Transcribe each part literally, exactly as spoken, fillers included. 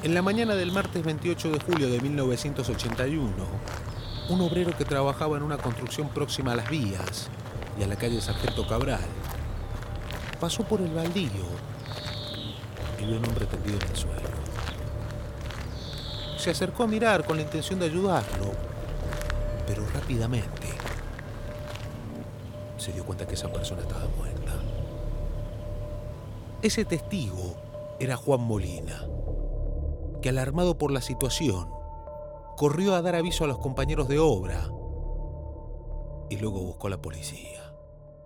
En la mañana del martes veintiocho de julio de mil novecientos ochenta y uno, un obrero que trabajaba en una construcción próxima a las vías y a la calle Sargento Cabral pasó por el baldío y vio a un hombre tendido en el suelo. Se acercó a mirar con la intención de ayudarlo, pero rápidamente se dio cuenta que esa persona estaba muerta. Ese testigo era Juan Molina, que alarmado por la situación, corrió a dar aviso a los compañeros de obra y luego buscó a la policía.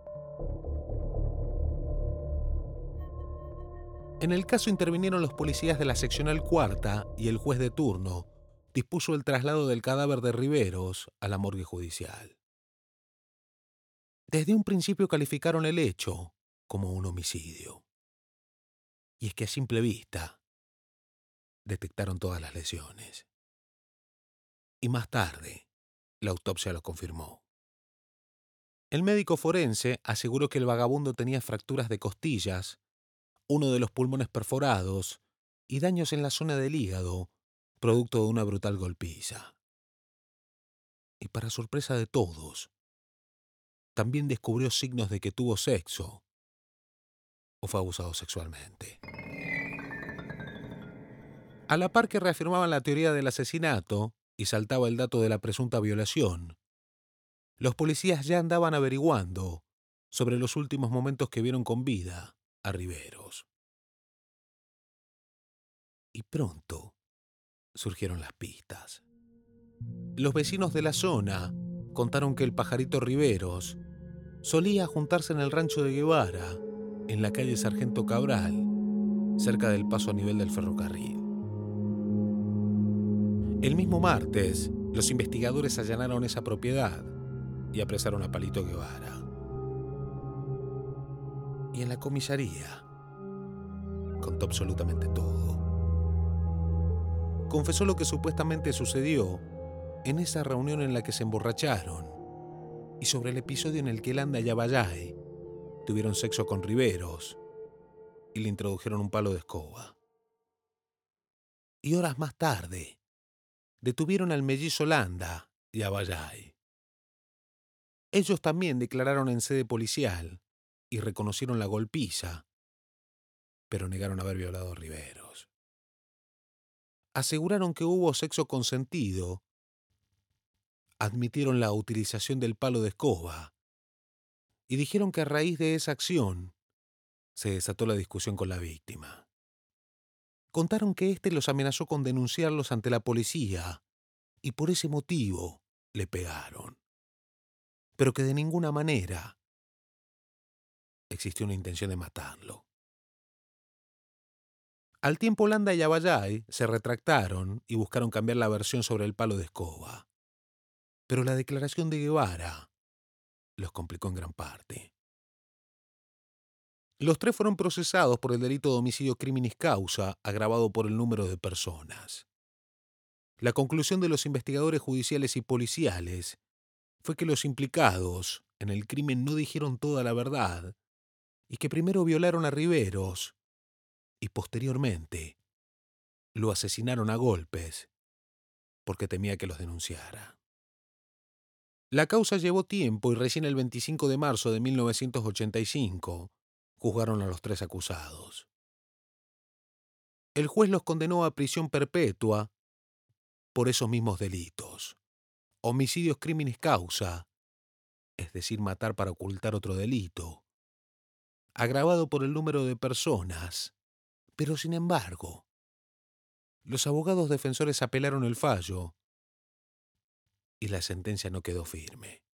En el caso intervinieron los policías de la seccional cuarta y el juez de turno dispuso el traslado del cadáver de Riveros a la morgue judicial. Desde un principio calificaron el hecho como un homicidio. Y es que a simple vista detectaron todas las lesiones. Y más tarde, la autopsia lo confirmó. El médico forense aseguró que el vagabundo tenía fracturas de costillas, uno de los pulmones perforados y daños en la zona del hígado, producto de una brutal golpiza. Y para sorpresa de todos, también descubrió signos de que tuvo sexo o fue abusado sexualmente. A la par que reafirmaban la teoría del asesinato y saltaba el dato de la presunta violación, los policías ya andaban averiguando sobre los últimos momentos que vieron con vida a Riveros. Y pronto surgieron las pistas. Los vecinos de la zona contaron que el pajarito Riveros solía juntarse en el rancho de Guevara, en la calle Sargento Cabral, cerca del paso a nivel del ferrocarril. El mismo martes, los investigadores allanaron esa propiedad y apresaron a Palito Guevara. Y en la comisaría contó absolutamente todo. Confesó lo que supuestamente sucedió en esa reunión en la que se emborracharon y sobre el episodio en el que Landa y Abayay tuvieron sexo con Riveros y le introdujeron un palo de escoba. Y horas más tarde, detuvieron al mellizo Landa y Abayay. Ellos también declararon en sede policial y reconocieron la golpiza, pero negaron haber violado a Riveros. Aseguraron que hubo sexo consentido, admitieron la utilización del palo de escoba y dijeron que a raíz de esa acción se desató la discusión con la víctima. Contaron que éste los amenazó con denunciarlos ante la policía y por ese motivo le pegaron, pero que de ninguna manera existió una intención de matarlo. Al tiempo, Landa y Abayay se retractaron y buscaron cambiar la versión sobre el palo de escoba. Pero la declaración de Guevara los complicó en gran parte. Los tres fueron procesados por el delito de homicidio criminis causa, agravado por el número de personas. La conclusión de los investigadores judiciales y policiales fue que los implicados en el crimen no dijeron toda la verdad y que primero violaron a Riveros y posteriormente lo asesinaron a golpes porque temía que los denunciara. La causa llevó tiempo y recién el veinticinco de marzo de mil novecientos ochenta y cinco juzgaron a los tres acusados. El juez los condenó a prisión perpetua por esos mismos delitos. Homicidios criminis causa, es decir, matar para ocultar otro delito, agravado por el número de personas, pero sin embargo, los abogados defensores apelaron el fallo y la sentencia no quedó firme.